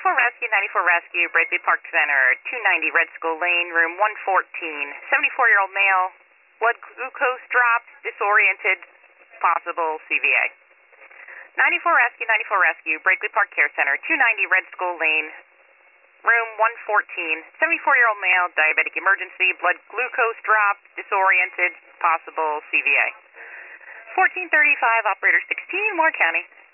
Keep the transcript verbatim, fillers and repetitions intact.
ninety-four Rescue, ninety-four Rescue, Brakely Park Center, two ninety Red Skull Lane, room one fourteen. seventy-four-year-old male, blood glucose dropped, disoriented, possible C V A. ninety-four Rescue, ninety-four Rescue, Brakely Park Care Center, two ninety Red Skull Lane, room one fourteen. seventy-four-year-old male, diabetic emergency, blood glucose dropped, disoriented, possible C V A. fourteen thirty-five, operator sixteen, Moore County.